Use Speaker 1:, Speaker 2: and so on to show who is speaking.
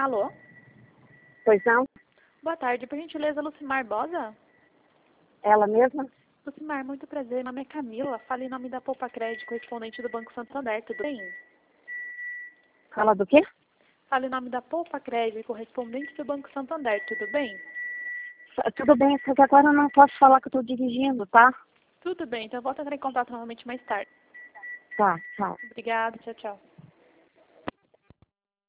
Speaker 1: Alô?
Speaker 2: Pois não?
Speaker 1: Boa tarde, por gentileza, Lucimar Bosa?
Speaker 2: Ela mesma?
Speaker 1: Lucimar, muito prazer, meu nome é Camila, falo em nome da Poupa Crédito, correspondente do Banco Santander, tudo bem?
Speaker 2: Fala do quê?
Speaker 1: Falo em nome da Poupa Crédito, correspondente do Banco Santander, tudo bem?
Speaker 2: Tudo bem, só que agora eu não posso falar que eu estou dirigindo, tá?
Speaker 1: Tudo bem, então eu volto a entrar em contato novamente mais tarde.
Speaker 2: Tá, tchau.
Speaker 1: Obrigada, tchau, tchau.